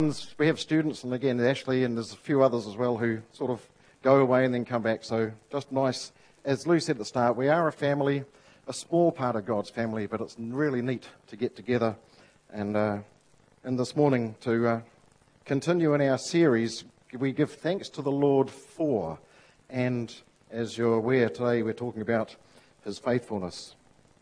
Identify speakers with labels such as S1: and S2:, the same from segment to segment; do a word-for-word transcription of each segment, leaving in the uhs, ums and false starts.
S1: We have students, and again, Ashley, and there's a few others as well who sort of go away and then come back. So just nice. As Lou said at the start, we are a family, a small part of God's family, but it's really neat to get together and, uh, and this morning to uh, continue in our series, we give thanks to the Lord for. And as you're aware, today we're talking about his faithfulness.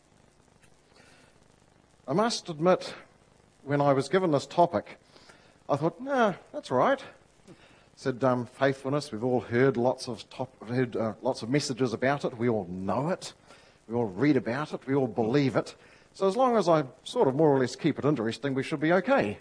S1: I must admit, when I was given this topic, I thought, nah, that's all right. Said um, faithfulness. We've all heard lots of top, heard uh, lots of messages about it. We all know it. We all read about it. We all believe it. So as long as I sort of more or less keep it interesting, we should be okay.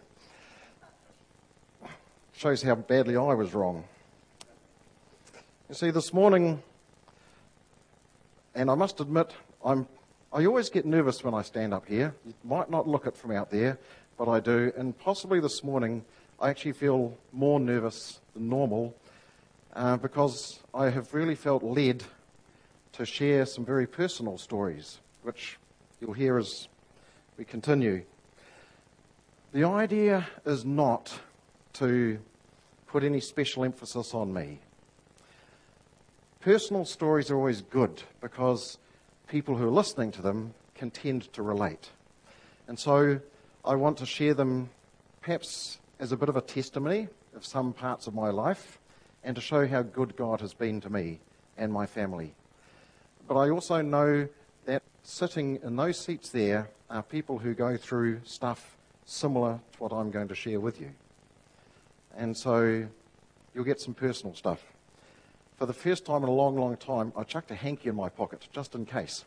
S1: Shows how badly I was wrong. You see, this morning, and I must admit, I'm I always get nervous when I stand up here. You might not look it from out there, but I do. And possibly this morning, I actually feel more nervous than normal uh, because I have really felt led to share some very personal stories, which you'll hear as we continue. The idea is not to put any special emphasis on me. Personal stories are always good because people who are listening to them can tend to relate. And so I want to share them perhaps as a bit of a testimony of some parts of my life and to show how good God has been to me and my family. But I also know that sitting in those seats there are people who go through stuff similar to what I'm going to share with you. And so you'll get some personal stuff. For the first time in a long, long time, I chucked a hanky in my pocket, just in case.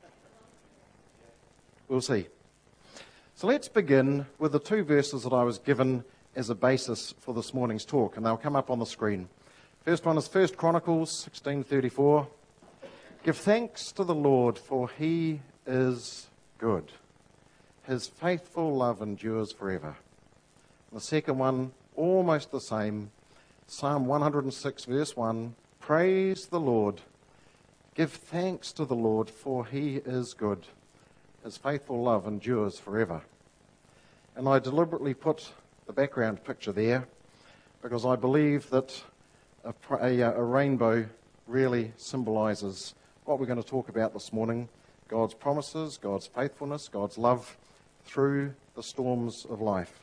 S1: We'll see. So let's begin with the two verses that I was given as a basis for this morning's talk, and they'll come up on the screen. First one is First Chronicles sixteen thirty-four. Give thanks to the Lord, for he is good. His faithful love endures forever. The second one, almost the same, Psalm one hundred six, verse one. Praise the Lord. Give thanks to the Lord, for he is good. His faithful love endures forever. And I deliberately put the background picture there because I believe that a, a, a rainbow really symbolises what we're going to talk about this morning. God's promises, God's faithfulness, God's love through the storms of life.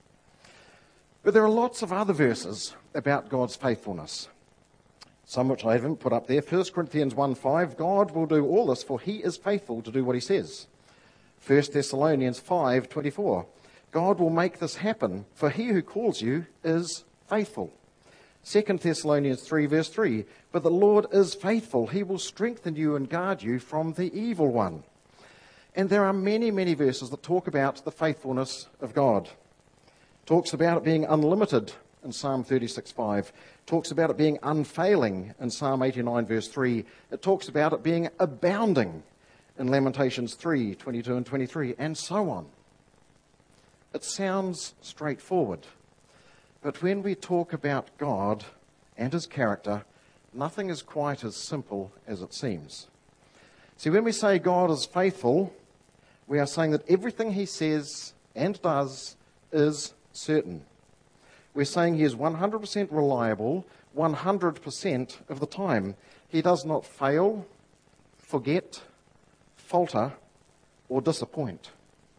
S1: But there are lots of other verses about God's faithfulness. Some which I haven't put up there. First Corinthians one five, God will do all this, for he is faithful to do what he says. First Thessalonians five twenty-four, God will make this happen, for he who calls you is faithful. Second Thessalonians three verse three, but the Lord is faithful. He will strengthen you and guard you from the evil one. And there are many, many verses that talk about the faithfulness of God. Talks about it being unlimited in Psalm thirty-six five. Talks about it being unfailing in Psalm eighty-nine verse three. It talks about it being abounding in Lamentations three twenty-two and twenty-three, and so on. It sounds straightforward. But when we talk about God and his character, nothing is quite as simple as it seems. See, when we say God is faithful, we are saying that everything he says and does is certain. We're saying he is one hundred percent reliable one hundred percent of the time. He does not fail, forget, falter, or disappoint.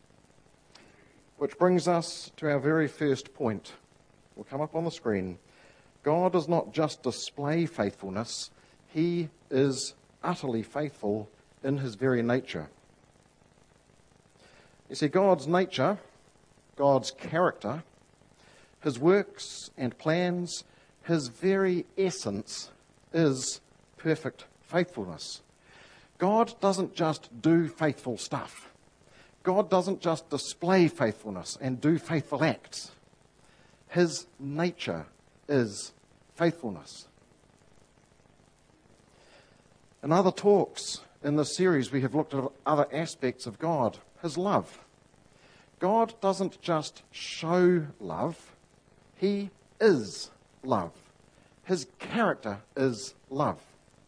S1: Which brings us to our very first point. Will come up on the screen. God does not just display faithfulness, he is utterly faithful in his very nature. You see, God's nature, God's character, his works and plans, his very essence is perfect faithfulness. God doesn't just do faithful stuff. God doesn't just display faithfulness and do faithful acts. His nature is faithfulness. In other talks in this series, we have looked at other aspects of God, his love. God doesn't just show love, he is love. His character is love.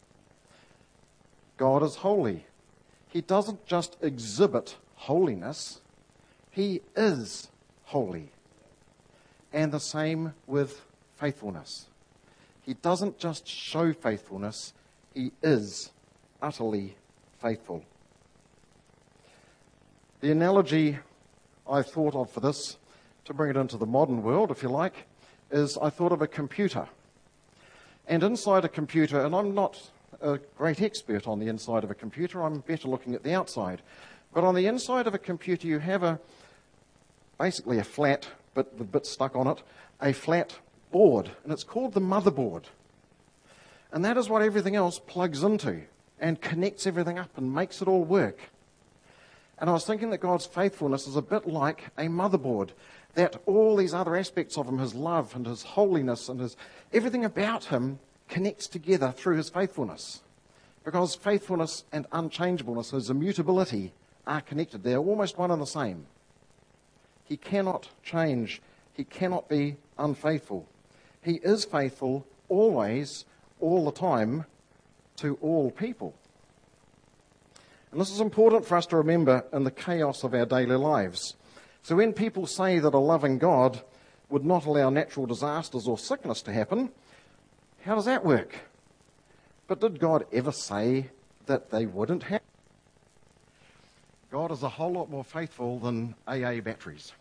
S1: God is holy. He doesn't just exhibit holiness, he is holy. And the same with faithfulness. He doesn't just show faithfulness, he is utterly faithful. The analogy I thought of for this, to bring it into the modern world, if you like, is I thought of a computer. And inside a computer, and I'm not a great expert on the inside of a computer, I'm better looking at the outside. But on the inside of a computer, you have a basically a flat bit, the bit stuck on it, a flat board, and it's called the motherboard. And that is what everything else plugs into and connects everything up and makes it all work. And I was thinking that God's faithfulness is a bit like a motherboard, that all these other aspects of him, his love and his holiness and his everything about him connects together through his faithfulness. Because faithfulness and unchangeableness, his immutability, are connected. They're almost one and the same. He cannot change. He cannot be unfaithful. He is faithful always, all the time, to all people. And this is important for us to remember in the chaos of our daily lives. So when people say that a loving God would not allow natural disasters or sickness to happen, how does that work? But did God ever say that they wouldn't happen? God is a whole lot more faithful than A A batteries.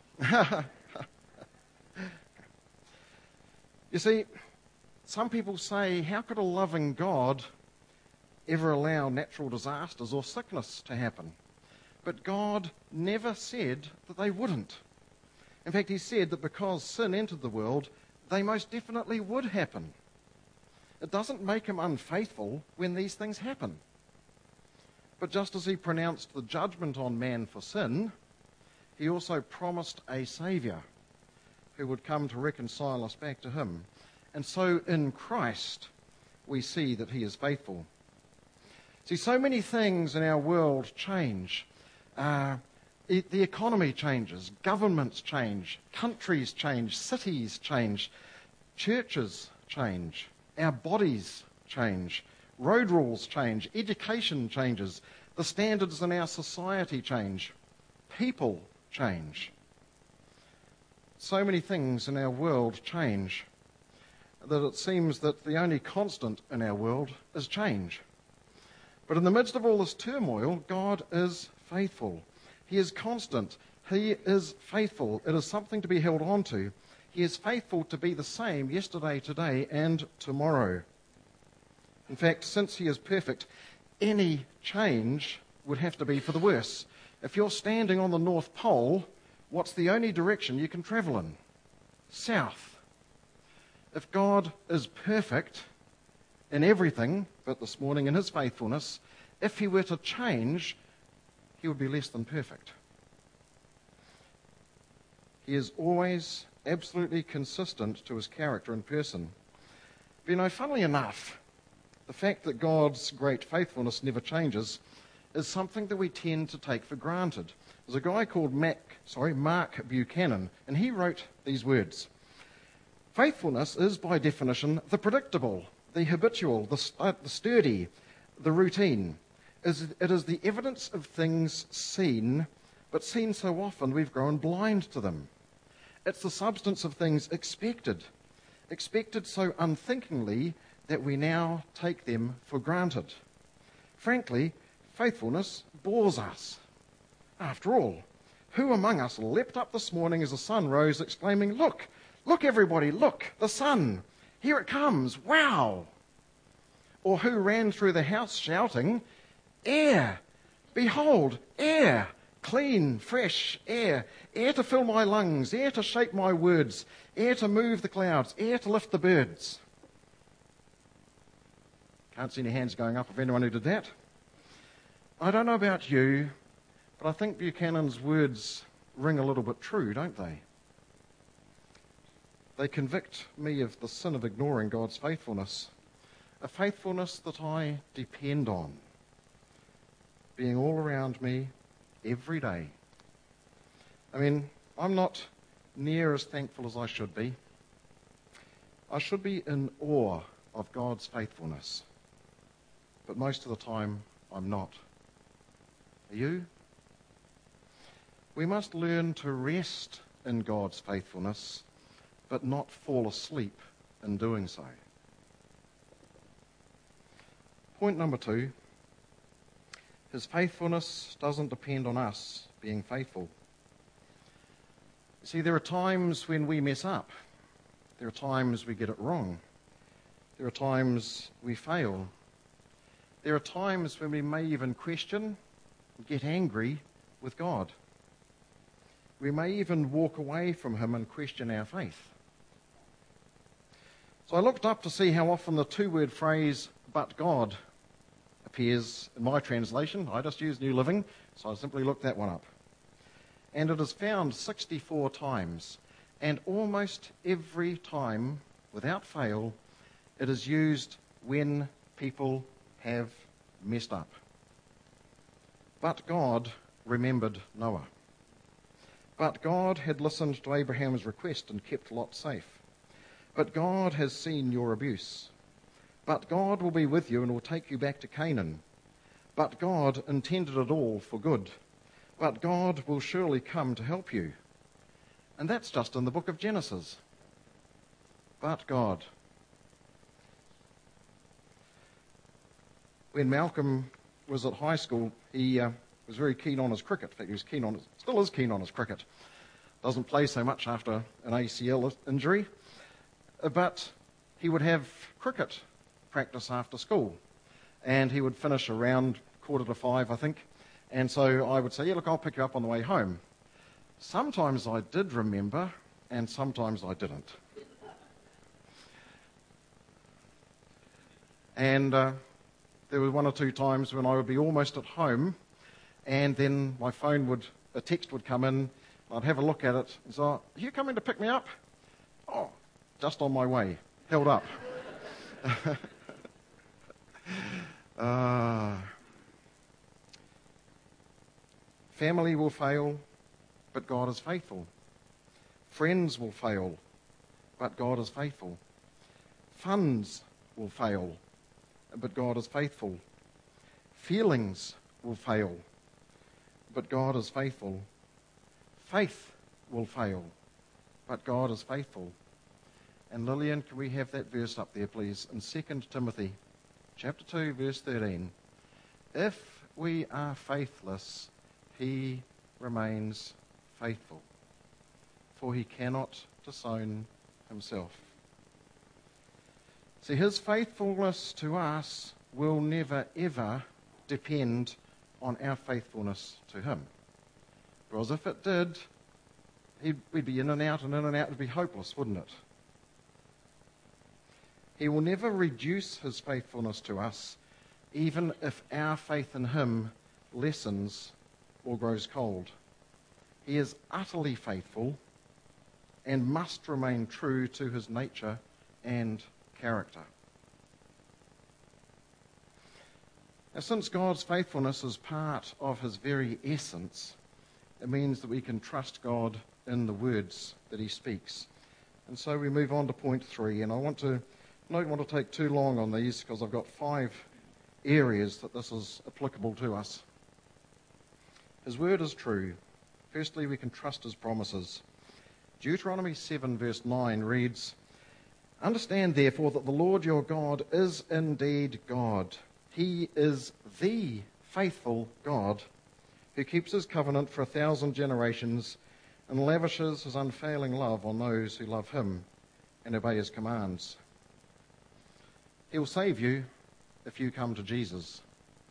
S1: You see, some people say, how could a loving God ever allow natural disasters or sickness to happen? But God never said that they wouldn't. In fact, he said that because sin entered the world, they most definitely would happen. It doesn't make him unfaithful when these things happen. But just as he pronounced the judgment on man for sin, he also promised a Saviour who would come to reconcile us back to him. And so in Christ, we see that he is faithful. See, so many things in our world change. Uh, it, the economy changes, governments change, countries change, cities change, churches change, our bodies change, road rules change, education changes, the standards in our society change, people change. So many things in our world change that it seems that the only constant in our world is change. But in the midst of all this turmoil, God is faithful. He is constant. He is faithful. It is something to be held on to. He is faithful to be the same yesterday, today, and tomorrow. In fact, since he is perfect, any change would have to be for the worse. If you're standing on the North Pole, what's the only direction you can travel in? South. If God is perfect in everything, but this morning in his faithfulness, if he were to change, he would be less than perfect. He is always absolutely consistent to his character and person. But you know, funnily enough, the fact that God's great faithfulness never changes is something that we tend to take for granted. There's a guy called Mac, sorry, Mark Buchanan, and he wrote these words. Faithfulness is, by definition, the predictable, the habitual, the, st- the sturdy, the routine. It is the evidence of things seen, but seen so often we've grown blind to them. It's the substance of things expected, expected so unthinkingly that we now take them for granted. Frankly, faithfulness bores us. After all, who among us leapt up this morning as the sun rose exclaiming, "Look, look everybody, look, the sun, here it comes, wow!" Or who ran through the house shouting, "Air, behold, air, clean, fresh air, air to fill my lungs, air to shape my words, air to move the clouds, air to lift the birds." Can't see any hands going up of anyone who did that. I don't know about you, but I think Buchanan's words ring a little bit true, don't they? They convict me of the sin of ignoring God's faithfulness, a faithfulness that I depend on, being all around me every day. I mean, I'm not near as thankful as I should be. I should be in awe of God's faithfulness, but most of the time I'm not. Are you? We must learn to rest in God's faithfulness but not fall asleep in doing so. Point number two, his faithfulness doesn't depend on us being faithful. See, there are times when we mess up. There are times we get it wrong. There are times we fail. There are times when we may even question, get angry with God. We may even walk away from him and question our faith. So I looked up to see how often the two-word phrase, but God, appears in my translation. I just use New Living, so I simply looked that one up. And it is found sixty-four times. And almost every time, without fail, it is used when people have messed up. But God remembered Noah. But God had listened to Abraham's request and kept Lot safe. But God has seen your abuse. But God will be with you and will take you back to Canaan. But God intended it all for good. But God will surely come to help you. And that's just in the book of Genesis. But God. When Malcolm was at high school, he uh, was very keen on his cricket. In fact, he was keen on his, still is keen on his cricket. Doesn't play so much after an A C L injury. But he would have cricket practice after school. And he would finish around quarter to five, I think. And so I would say, yeah, look, I'll pick you up on the way home. Sometimes I did remember, and sometimes I didn't. And uh, there were one or two times when I would be almost at home, and then my phone would, a text would come in, and I'd have a look at it, and so, are you coming to pick me up? Oh, just on my way, held up. uh, family will fail, but God is faithful. Friends will fail, but God is faithful. Funds will fail, but God is faithful. Feelings will fail, but God is faithful. Faith will fail, but God is faithful. And Lillian, can we have that verse up there, please? In Second Timothy chapter two, verse thirteen. If we are faithless, he remains faithful, for he cannot disown himself. See, his faithfulness to us will never, ever depend on our faithfulness to him. Because if it did, he'd, we'd be in and out and in and out. It'd be hopeless, wouldn't it? He will never reduce his faithfulness to us, even if our faith in him lessens or grows cold. He is utterly faithful and must remain true to his nature and character. Now, since God's faithfulness is part of his very essence, it means that we can trust God in the words that he speaks. And so we move on to point three, and I want to I don't want to take too long on these because I've got five areas that this is applicable to us. His word is true. Firstly, we can trust his promises. Deuteronomy seven verse nine reads, Understand therefore that the Lord your God is indeed God. He is the faithful God who keeps his covenant for a thousand generations and lavishes his unfailing love on those who love him and obey his commands. He will save you if you come to Jesus.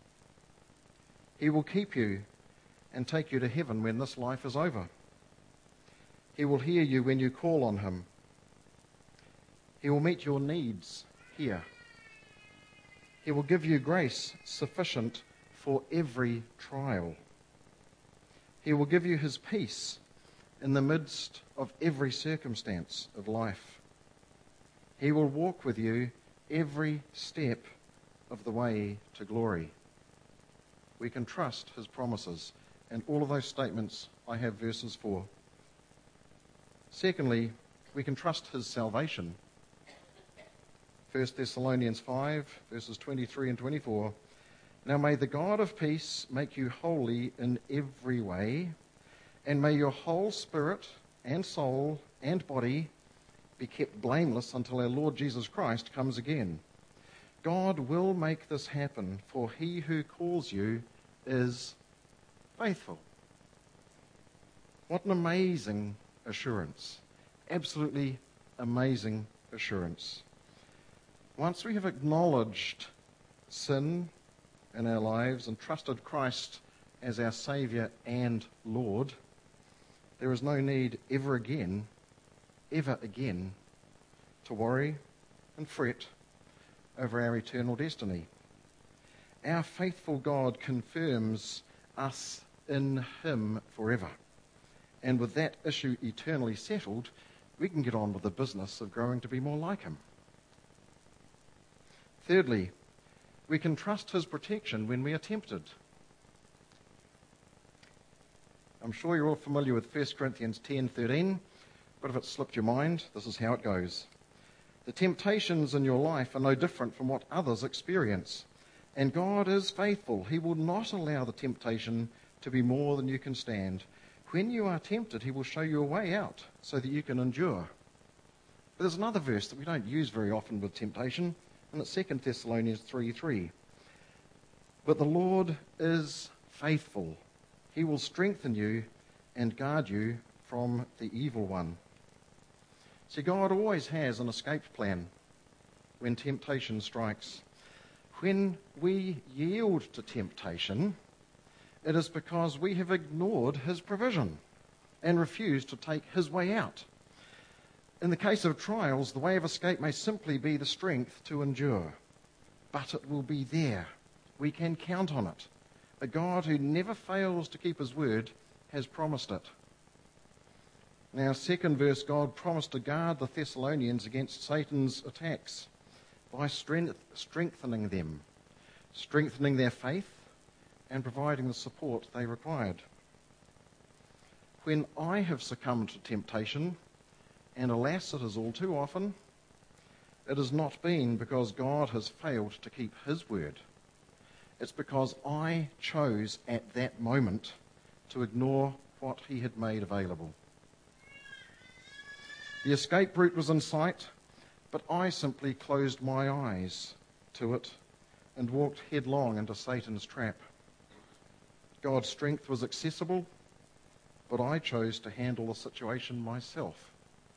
S1: He will keep you and take you to heaven when this life is over. He will hear you when you call on him. He will meet your needs here. He will give you grace sufficient for every trial. He will give you his peace in the midst of every circumstance of life. He will walk with you every step of the way to glory. We can trust his promises, and all of those statements I have verses for. Secondly, we can trust his salvation. First Thessalonians five, verses twenty-three and twenty-four. Now may the God of peace make you holy in every way, and may your whole spirit and soul and body be kept blameless until our Lord Jesus Christ comes again. God will make this happen, for he who calls you is faithful. What an amazing assurance. Absolutely amazing assurance. Once we have acknowledged sin in our lives and trusted Christ as our Saviour and Lord, there is no need ever again, ever again, to worry and fret over our eternal destiny. Our faithful God confirms us in him forever. And with that issue eternally settled, we can get on with the business of growing to be more like him. Thirdly, we can trust his protection when we are tempted. I'm sure you're all familiar with First Corinthians ten thirteen, but if it slipped your mind, this is how it goes. The temptations in your life are no different from what others experience. And God is faithful. He will not allow the temptation to be more than you can stand. When you are tempted, he will show you a way out so that you can endure. But there's another verse that we don't use very often with temptation, and it's Second Thessalonians three three. But the Lord is faithful. He will strengthen you and guard you from the evil one. See, God always has an escape plan when temptation strikes. When we yield to temptation, it is because we have ignored his provision and refused to take his way out. In the case of trials, the way of escape may simply be the strength to endure, but it will be there. We can count on it. A God who never fails to keep his word has promised it. Now, second verse, God promised to guard the Thessalonians against Satan's attacks by strength, strengthening them, strengthening their faith, and providing the support they required. When I have succumbed to temptation, and alas, it is all too often, it has not been because God has failed to keep his word. It's because I chose at that moment to ignore what he had made available. The escape route was in sight, but I simply closed my eyes to it and walked headlong into Satan's trap. God's strength was accessible, but I chose to handle the situation myself.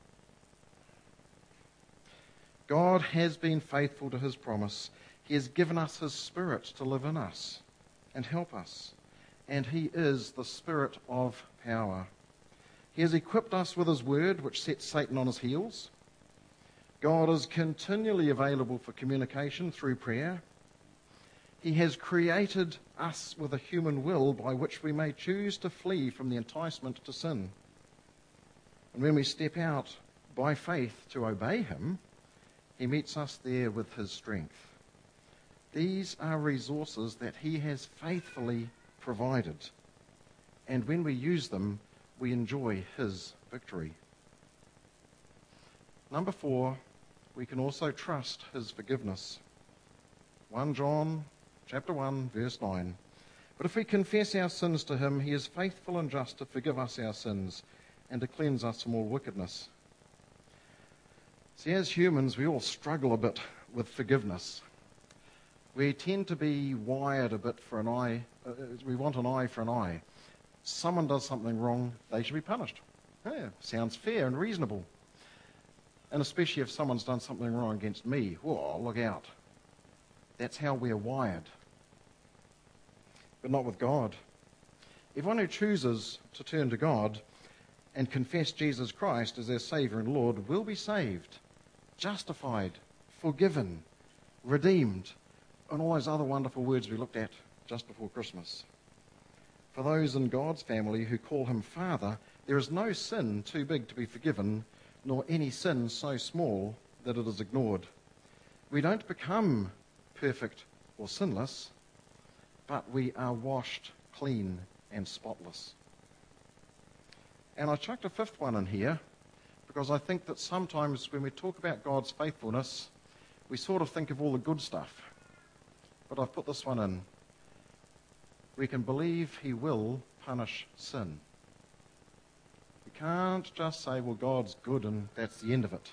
S1: God has been faithful to his promise. He has given us his Spirit to live in us and help us, and he is the Spirit of power. He has equipped us with his word, which sets Satan on his heels. God is continually available for communication through prayer. He has created us with a human will by which we may choose to flee from the enticement to sin. And when we step out by faith to obey him, he meets us there with his strength. These are resources that he has faithfully provided. And when we use them, we enjoy his victory. Number four, we can also trust his forgiveness. First John chapter one, verse nine. But if we confess our sins to him, he is faithful and just to forgive us our sins and to cleanse us from all wickedness. See, as humans, we all struggle a bit with forgiveness. We tend to be wired a bit for an eye. Uh, we want an eye for an eye. Someone does something wrong, they should be punished. Yeah, sounds fair and reasonable. And especially if someone's done something wrong against me, whoa, look out. That's how we're wired. But not with God. Everyone who chooses to turn to God and confess Jesus Christ as their Saviour and Lord will be saved, justified, forgiven, redeemed, and all those other wonderful words we looked at just before Christmas. For those in God's family who call him Father, there is no sin too big to be forgiven, nor any sin so small that it is ignored. We don't become perfect or sinless, but we are washed clean and spotless. And I chucked a fifth one in here because I think that sometimes when we talk about God's faithfulness, we sort of think of all the good stuff. But I've put this one in. We can believe he will punish sin. We can't just say, well, God's good and that's the end of it.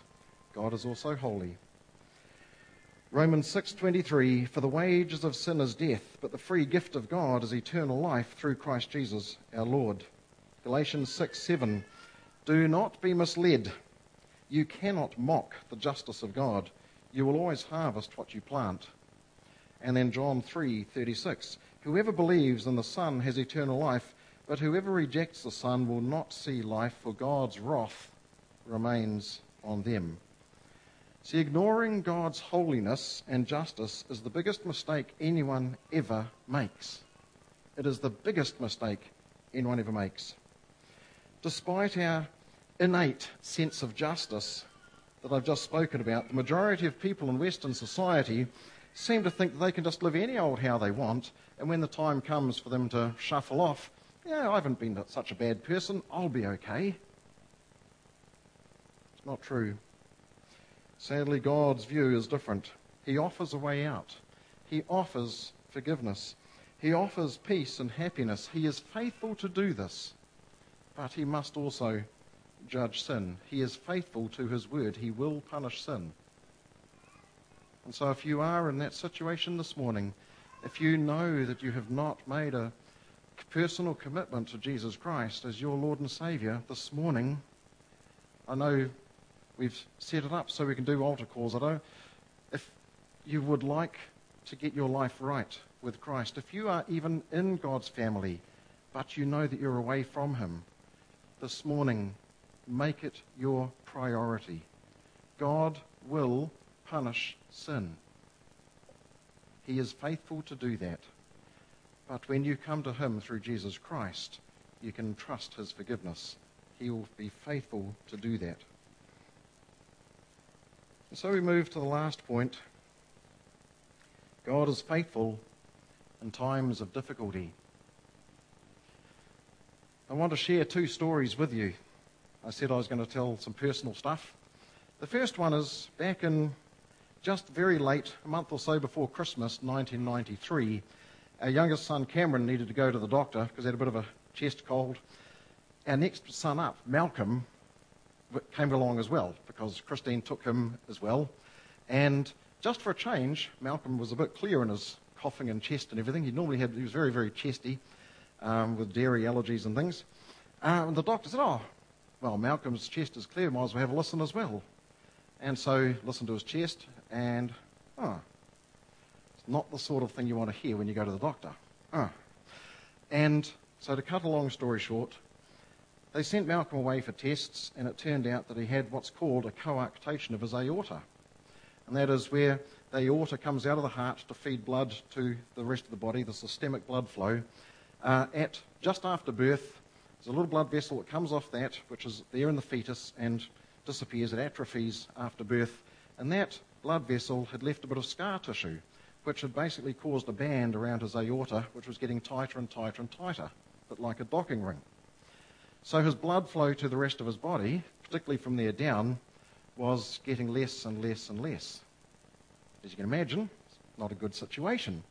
S1: God is also holy. Romans six twenty-three, for the wages of sin is death, but the free gift of God is eternal life through Christ Jesus our Lord. Galatians six seven, do not be misled. You cannot mock the justice of God. You will always harvest what you plant. And then John three thirty-six, whoever believes in the Son has eternal life, but whoever rejects the Son will not see life, for God's wrath remains on them. See, ignoring God's holiness and justice is the biggest mistake anyone ever makes. It is the biggest mistake anyone ever makes. Despite our innate sense of justice that I've just spoken about, the majority of people in Western society seem to think that they can just live any old how they want, and when the time comes for them to shuffle off, yeah, I haven't been such a bad person, I'll be okay. It's not true. Sadly, God's view is different. He offers a way out. He offers forgiveness. He offers peace and happiness. He is faithful to do this, but he must also judge sin. He is faithful to his word. He will punish sin. And so if you are in that situation this morning, if you know that you have not made a personal commitment to Jesus Christ as your Lord and Saviour this morning, I know we've set it up so we can do altar calls. I don't, if you would like to get your life right with Christ, if you are even in God's family, but you know that you're away from him, this morning, make it your priority. God will punish sin. He is faithful to do that. But when you come to him through Jesus Christ, you can trust his forgiveness. He will be faithful to do that. And so we move to the last point. God is faithful in times of difficulty. I want to share two stories with you. I said I was going to tell some personal stuff. The first one is back in just very late, a month or so before Christmas, nineteen ninety-three, our youngest son Cameron needed to go to the doctor because he had a bit of a chest cold. Our next son up, Malcolm, came along as well because Christine took him as well. And just for a change, Malcolm was a bit clear in his coughing and chest and everything. He normally had, he was very, very chesty um, with dairy allergies and things. Uh, and the doctor said, oh, well, Malcolm's chest is clear, might as well have a listen as well. And so listened to his chest and, oh, it's not the sort of thing you want to hear when you go to the doctor. Oh. And so to cut a long story short, they sent Malcolm away for tests, and it turned out that he had what's called a coarctation of his aorta. And that is where the aorta comes out of the heart to feed blood to the rest of the body, the systemic blood flow. Uh, at just after birth, there's a little blood vessel that comes off that, which is there in the fetus and disappears. It atrophies after birth. And that blood vessel had left a bit of scar tissue, which had basically caused a band around his aorta, which was getting tighter and tighter and tighter, a bit like a docking ring. So his blood flow to the rest of his body, particularly from there down, was getting less and less and less. As you can imagine, it's not a good situation.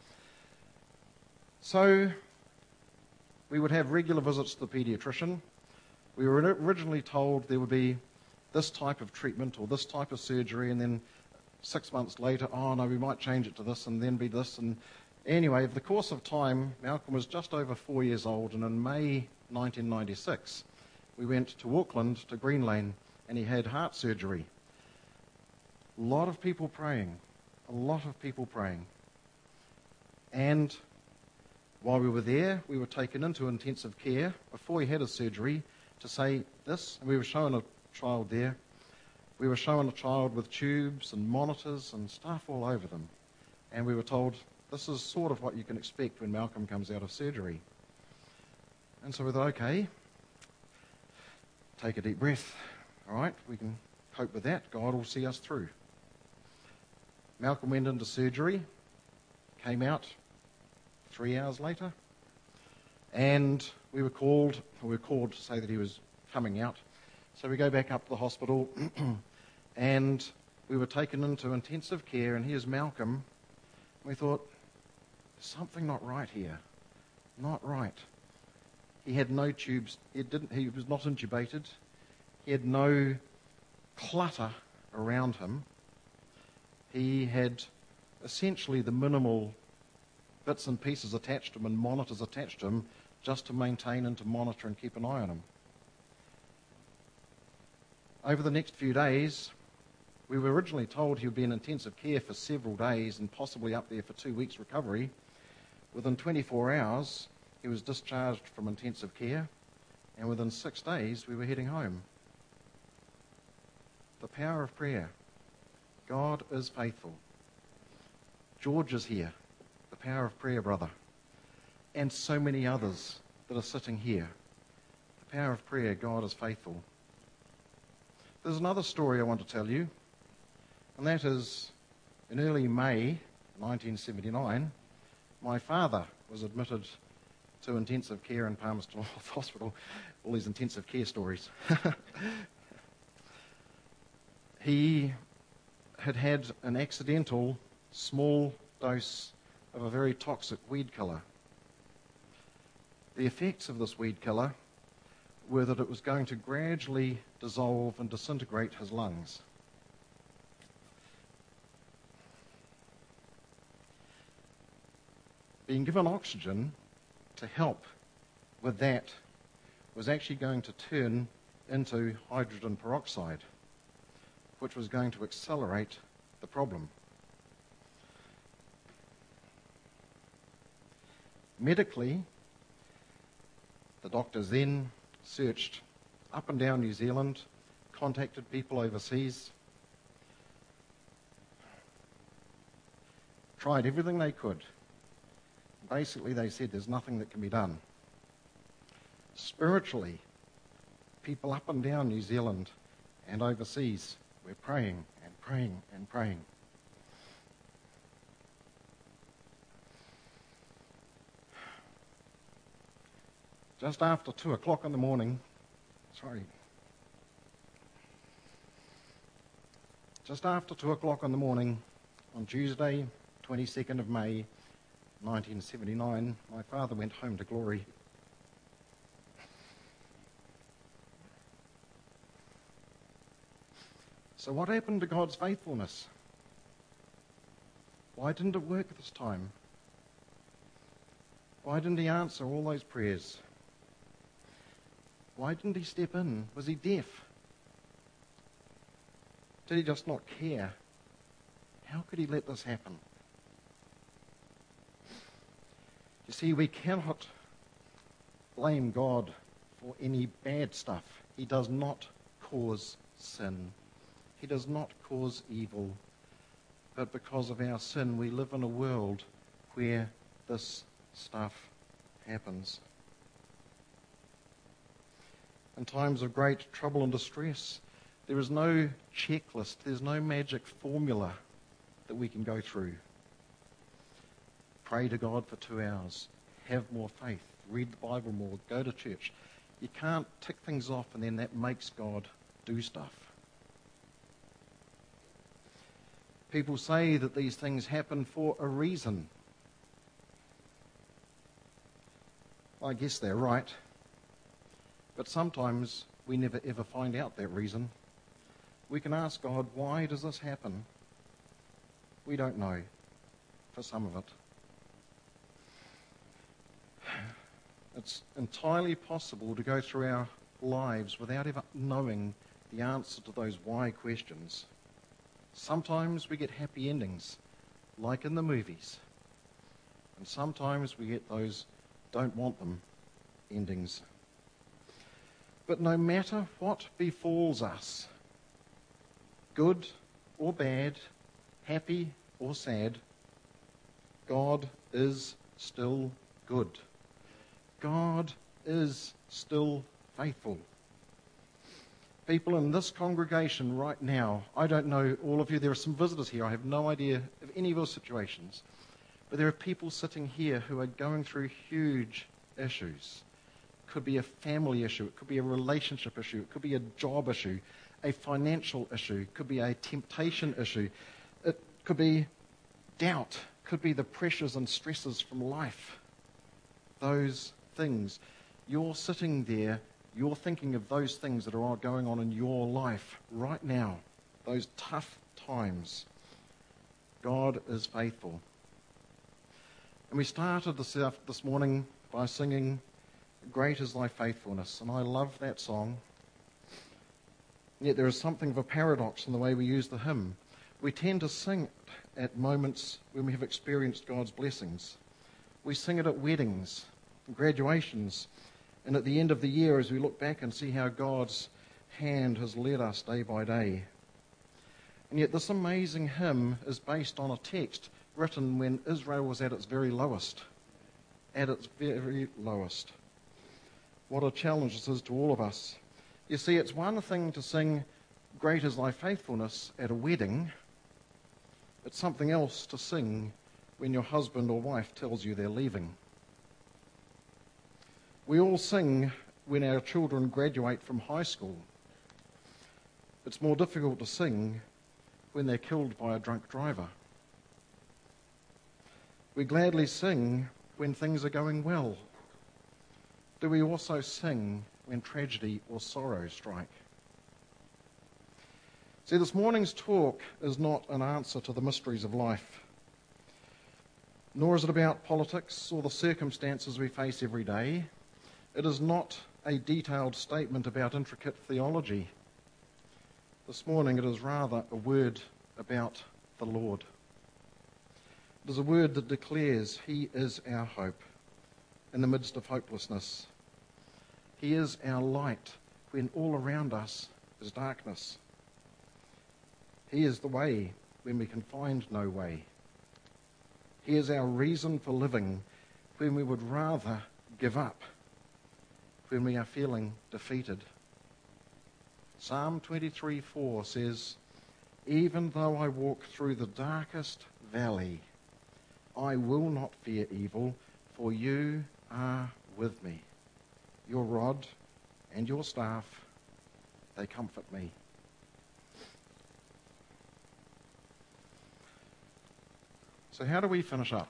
S1: So we would have regular visits to the paediatrician. We were originally told there would be this type of treatment or this type of surgery, and then six months later, oh no, we might change it to this and then be this. And anyway, over the course of time, Malcolm was just over four years old, and in May nineteen ninety-six, we went to Auckland, to Green Lane, and he had heart surgery. A lot of people praying, a lot of people praying. And while we were there, we were taken into intensive care before he had his surgery to say this, and we were shown a child there. We were shown a child with tubes and monitors and stuff all over them. And we were told, this is sort of what you can expect when Malcolm comes out of surgery. And so we thought, okay, take a deep breath. All right, we can cope with that. God will see us through. Malcolm went into surgery, came out three hours later, and we were called, or we were called to say that he was coming out. So we go back up to the hospital, and we were taken into intensive care, and here's Malcolm. We thought, there's something not right here. Not right. He had no tubes. He, didn't, he was not intubated. He had no clutter around him. He had essentially the minimal bits and pieces attached to him and monitors attached to him just to maintain and to monitor and keep an eye on him. Over the next few days, we were originally told he would be in intensive care for several days and possibly up there for two weeks recovery. Within twenty-four hours, he was discharged from intensive care, and within six days, we were heading home. The power of prayer. God is faithful. George is here. The power of prayer, brother. And so many others that are sitting here. The power of prayer, God is faithful. There's another story I want to tell you, and that is in early May nineteen seventy-nine, my father was admitted to intensive care in Palmerston North Hospital. All these intensive care stories. He had had an accidental small dose of a very toxic weed killer. The effects of this weed killer were that it was going to gradually dissolve and disintegrate his lungs. Being given oxygen to help with that was actually going to turn into hydrogen peroxide, which was going to accelerate the problem. Medically, the doctors then searched up and down New Zealand, contacted people overseas, tried everything they could. Basically, they said there's nothing that can be done. Spiritually, people up and down New Zealand and overseas were praying and praying and praying. Just after two o'clock in the morning, sorry, just after two o'clock in the morning on Tuesday, twenty-second of May, nineteen seventy-nine, my father went home to glory. So what happened to God's faithfulness? Why didn't it work this time? Why didn't he answer all those prayers? Why didn't he step in? Was he deaf? Did he just not care? How could he let this happen? You see, we cannot blame God for any bad stuff. He does not cause sin. He does not cause evil. But because of our sin, we live in a world where this stuff happens. In times of great trouble and distress, there is no checklist, there's no magic formula that we can go through. Pray to God for two hours, have more faith, read the Bible more, go to church. You can't tick things off and then that makes God do stuff. People say that these things happen for a reason. I guess they're right. But sometimes we never ever find out that reason. We can ask God, why does this happen? We don't know for some of it. It's entirely possible to go through our lives without ever knowing the answer to those why questions. Sometimes we get happy endings, like in the movies. And sometimes we get those don't want them endings. But no matter what befalls us, good or bad, happy or sad, God is still good. God is still faithful. People in this congregation right now, I don't know all of you, there are some visitors here, I have no idea of any of your situations, but there are people sitting here who are going through huge issues. It could be a family issue, it could be a relationship issue, it could be a job issue, a financial issue, it could be a temptation issue, it could be doubt, it could be the pressures and stresses from life. Those things. You're sitting there, you're thinking of those things that are going on in your life right now. those tough times. God is faithful. And we started this, uh, this morning by singing, "Great is thy faithfulness," and I love that song. Yet there is something of a paradox in the way we use the hymn. We tend to sing it at moments when we have experienced God's blessings. We sing it at weddings, graduations, and at the end of the year as we look back and see how God's hand has led us day by day. And yet this amazing hymn is based on a text written when Israel was at its very lowest. At its very lowest. What a challenge this is to all of us. You see, it's one thing to sing, "Great is thy faithfulness," at a wedding. It's something else to sing when your husband or wife tells you they're leaving. We all sing when our children graduate from high school. It's more difficult to sing when they're killed by a drunk driver. We gladly sing when things are going well. Do we also sing when tragedy or sorrow strike? See, this morning's talk is not an answer to the mysteries of life, nor is it about politics or the circumstances we face every day. It is not a detailed statement about intricate theology. This morning it is rather a word about the Lord. It is a word that declares He is our hope in the midst of hopelessness. He is our light when all around us is darkness. He is the way when we can find no way. He is our reason for living when we would rather give up, when we are feeling defeated. Psalm twenty-three four says, "Even though I walk through the darkest valley, I will not fear evil, for you are with me. Your rod and your staff, they comfort me." So how do we finish up?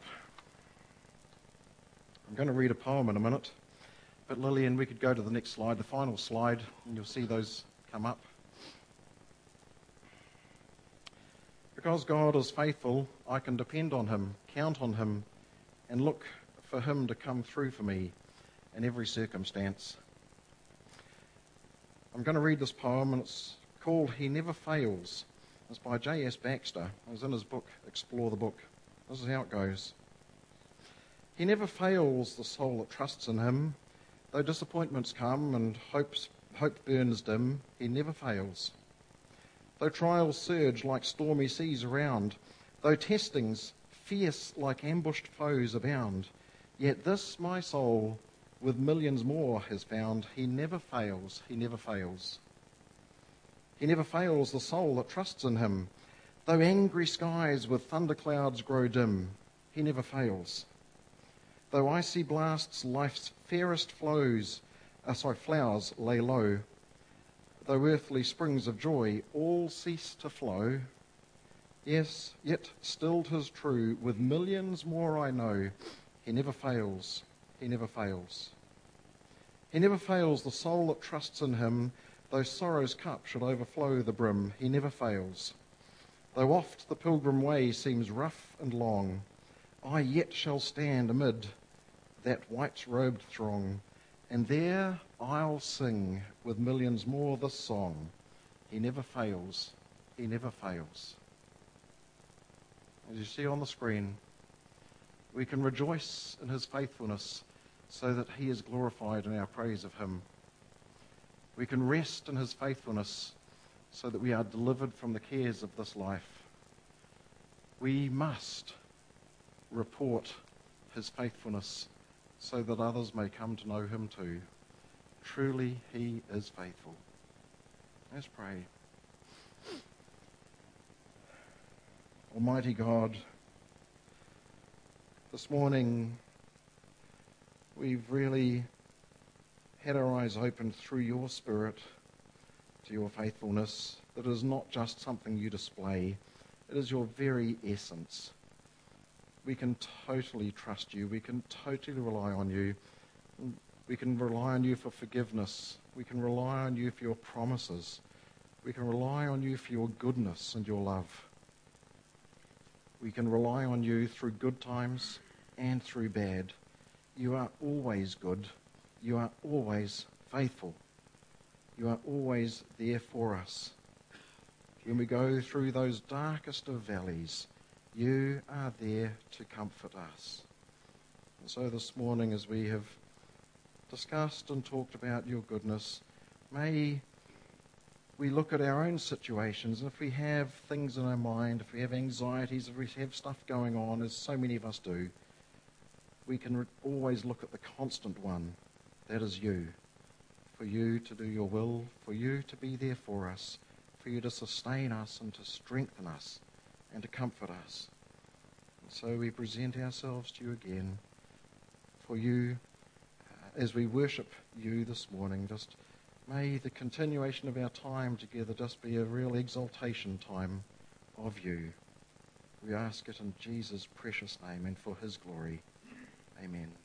S1: I'm going to read a poem in a minute, but Lillian, we could go to the next slide, the final slide, and you'll see those come up. Because God is faithful, I can depend on Him, count on Him, and look for Him to come through for me in every circumstance. I'm going to read this poem, and it's called "He Never Fails." It's by J S Baxter. It was in his book, Explore the Book. This is how it goes. "He never fails the soul that trusts in Him. Though disappointments come and hopes, hope burns dim, He never fails. Though trials surge like stormy seas around, though testings fierce like ambushed foes abound, yet this my soul with millions more has found, He never fails, He never fails. He never fails the soul that trusts in Him. Though angry skies with thunderclouds grow dim, He never fails. Though icy blasts life's fairest flows, uh, sorry, flowers lay low, though earthly springs of joy all cease to flow, yes, yet still 'tis true, with millions more I know, He never fails, He never fails. He never fails the soul that trusts in Him, though sorrow's cup should overflow the brim, He never fails. Though oft the pilgrim way seems rough and long, I yet shall stand amid that white-robed throng, and there I'll sing with millions more this song, He never fails, He never fails. As you see on the screen, we can rejoice in His faithfulness so that He is glorified in our praise of Him. We can rest in His faithfulness so that we are delivered from the cares of this life. We must report His faithfulness so that others may come to know Him too. Truly He is faithful. Let's pray. Almighty God, this morning we've really had our eyes opened through your Spirit to your faithfulness. That is not just something you display, it is your very essence. We can totally trust you. We can totally rely on you. We can rely on you for forgiveness. We can rely on you for your promises. We can rely on you for your goodness and your love. We can rely on you through good times and through bad. You are always good. You are always faithful. You are always there for us. When we go through those darkest of valleys, you are there to comfort us. And so this morning, as we have discussed and talked about your goodness, may we look at our own situations, and if we have things in our mind, if we have anxieties, if we have stuff going on, as so many of us do, we can re- always look at the constant one, that is you. For you to do your will, for you to be there for us, for you to sustain us and to strengthen us and to comfort us. And so we present ourselves to you again, for you, uh, as we worship you this morning, just may the continuation of our time together just be a real exaltation time of you. We ask it in Jesus' precious name and for his glory. Amen.